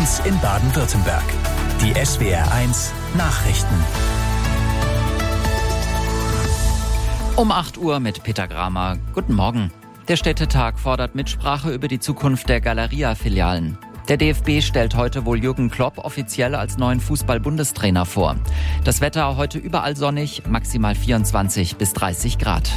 uns in Baden-Württemberg. Die SWR1 Nachrichten. Um 8 Uhr mit Peter Gramer. Guten Morgen. Der Städtetag fordert Mitsprache über die Zukunft der Galeria-Filialen. Der DFB stellt heute wohl Jürgen Klopp offiziell als neuen Fußball-Bundestrainer vor. Das Wetter heute überall sonnig, maximal 24 bis 30 Grad.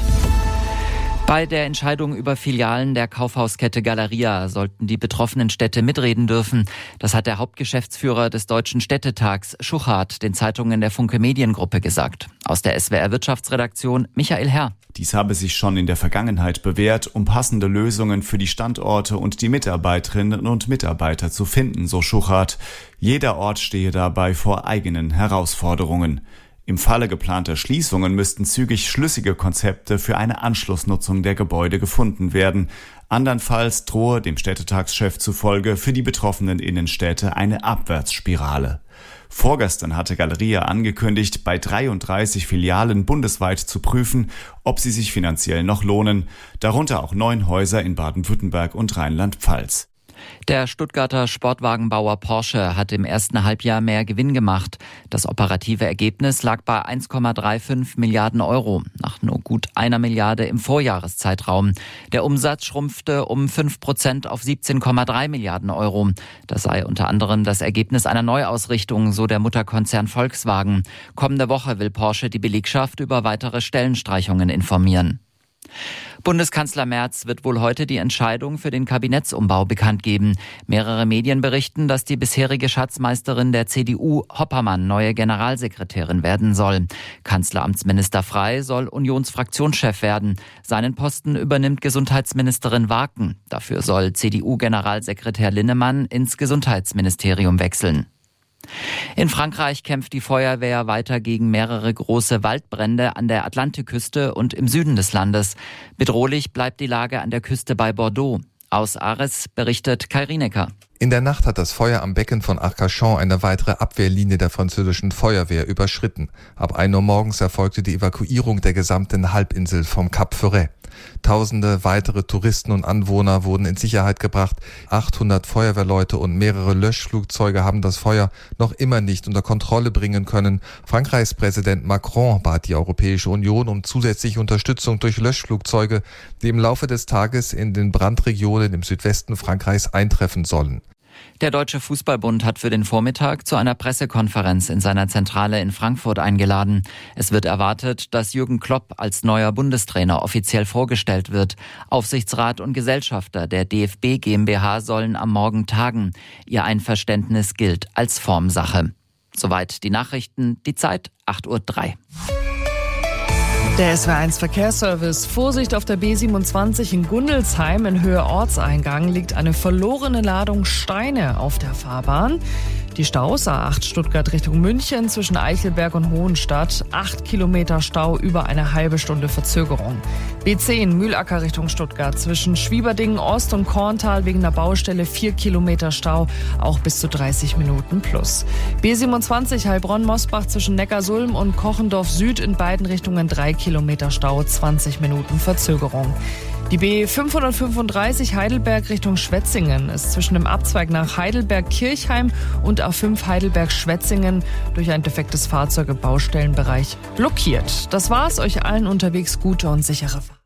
Bei der Entscheidung über Filialen der Kaufhauskette Galeria sollten die betroffenen Städte mitreden dürfen. Das hat der Hauptgeschäftsführer des Deutschen Städtetags, Schuchart, den Zeitungen der Funke Mediengruppe gesagt. Aus der SWR Wirtschaftsredaktion Michael Herr. Dies habe sich schon in der Vergangenheit bewährt, um passende Lösungen für die Standorte und die Mitarbeiterinnen und Mitarbeiter zu finden, so Schuchart. Jeder Ort stehe dabei vor eigenen Herausforderungen. Im Falle geplanter Schließungen müssten zügig schlüssige Konzepte für eine Anschlussnutzung der Gebäude gefunden werden. Andernfalls drohe dem Städtetagschef zufolge für die betroffenen Innenstädte eine Abwärtsspirale. Vorgestern hatte Galeria angekündigt, bei 33 Filialen bundesweit zu prüfen, ob sie sich finanziell noch lohnen, darunter auch 9 Häuser in Baden-Württemberg und Rheinland-Pfalz. Der Stuttgarter Sportwagenbauer Porsche hat im ersten Halbjahr mehr Gewinn gemacht. Das operative Ergebnis lag bei 1,35 Milliarden Euro, nach nur gut 1 Milliarde im Vorjahreszeitraum. Der Umsatz schrumpfte um 5% auf 17,3 Milliarden Euro. Das sei unter anderem das Ergebnis einer Neuausrichtung, so der Mutterkonzern Volkswagen. Kommende Woche will Porsche die Belegschaft über weitere Stellenstreichungen informieren. Bundeskanzler Merz wird wohl heute die Entscheidung für den Kabinettsumbau bekannt geben. Mehrere Medien berichten, dass die bisherige Schatzmeisterin der CDU, Hoppermann, neue Generalsekretärin werden soll. Kanzleramtsminister Frey soll Unionsfraktionschef werden. Seinen Posten übernimmt Gesundheitsministerin Waken. Dafür soll CDU-Generalsekretär Linnemann ins Gesundheitsministerium wechseln. In Frankreich kämpft die Feuerwehr weiter gegen mehrere große Waldbrände an der Atlantikküste und im Süden des Landes. Bedrohlich bleibt die Lage an der Küste bei Bordeaux. Aus Arras berichtet Kai Rienecker. In der Nacht hat das Feuer am Becken von Arcachon eine weitere Abwehrlinie der französischen Feuerwehr überschritten. Ab 1 Uhr morgens erfolgte die Evakuierung der gesamten Halbinsel vom Cap Ferret. Tausende weitere Touristen und Anwohner wurden in Sicherheit gebracht. 800 Feuerwehrleute und mehrere Löschflugzeuge haben das Feuer noch immer nicht unter Kontrolle bringen können. Frankreichs Präsident Macron bat die Europäische Union um zusätzliche Unterstützung durch Löschflugzeuge, die im Laufe des Tages in den Brandregionen im Südwesten Frankreichs eintreffen sollen. Der Deutsche Fußballbund hat für den Vormittag zu einer Pressekonferenz in seiner Zentrale in Frankfurt eingeladen. Es wird erwartet, dass Jürgen Klopp als neuer Bundestrainer offiziell vorgestellt wird. Aufsichtsrat und Gesellschafter der DFB GmbH sollen am Morgen tagen. Ihr Einverständnis gilt als Formsache. Soweit die Nachrichten. Die Zeit 8:03 Uhr. Der SWR1 Verkehrsservice. Vorsicht auf der B27 in Gundelsheim in Höhe Ortseingang liegt eine verlorene Ladung Steine auf der Fahrbahn. Die Staus A8 Stuttgart Richtung München zwischen Eichelberg und Hohenstadt. 8 Kilometer Stau, über eine halbe Stunde Verzögerung. B10 Mühlacker Richtung Stuttgart zwischen Schwieberdingen Ost und Korntal wegen der Baustelle 4 Kilometer Stau, auch bis zu 30 Minuten plus. B27 Heilbronn-Mosbach zwischen Neckarsulm und Kochendorf Süd in beiden Richtungen 3 Kilometer Stau, 20 Minuten Verzögerung. Die B535 Heidelberg Richtung Schwetzingen ist zwischen dem Abzweig nach Heidelberg-Kirchheim und A5 Heidelberg-Schwetzingen durch ein defektes Fahrzeug im Baustellenbereich blockiert. Das war's. Euch allen unterwegs gute und sichere Fahrt.